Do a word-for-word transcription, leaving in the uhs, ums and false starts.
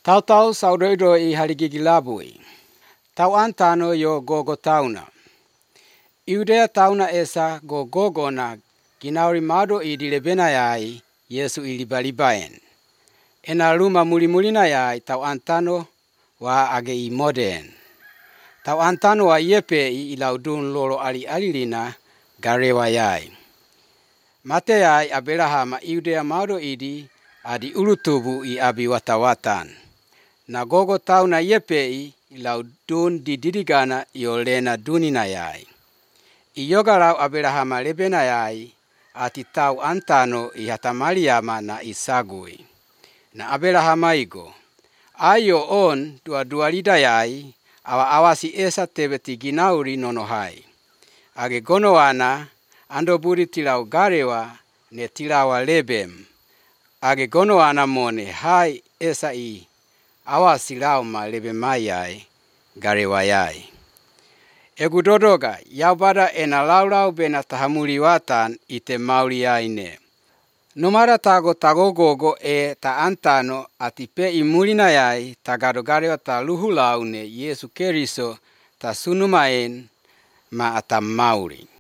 Tau-tau saudoido i haligigi labui. Tau antano yo gogo tauna. Iudea tauna esa go gogo na ginauri mado i dilebena yai Yesu i liba-libaen. Ena luma muli-mulina yai tau antano wa age i moden. Tau antano wa iepe i ilaudun lolo ali-alilina garewa yai. Mate yai Abrahama Iudea mado idi adi ulutubu i abi watawatan. Na gogo tauna iepe i ilaudun dididigana iolena dunina yai. Iyogarau Abrahama lebena yai ati tau antano i hatamaliama na isagui. Na Abrahama igo. Ayo on dua-dua lida yai awa awasi esa tebe tiginauri nonohai. Age gonowana ando budi tilau garewa ne tilawa lebem. Age gonowana mone hai esa i awasi lauma lebe mayai garewa yai. Egu dodoga yaubada ena laulau bena tahamuli watan ite mauli yaine. Numara tago tago gogo e ta antano atipe imulina yai tagado garewa ta luhu laune Yesu Keriso ta sunumaen ma atam mauli.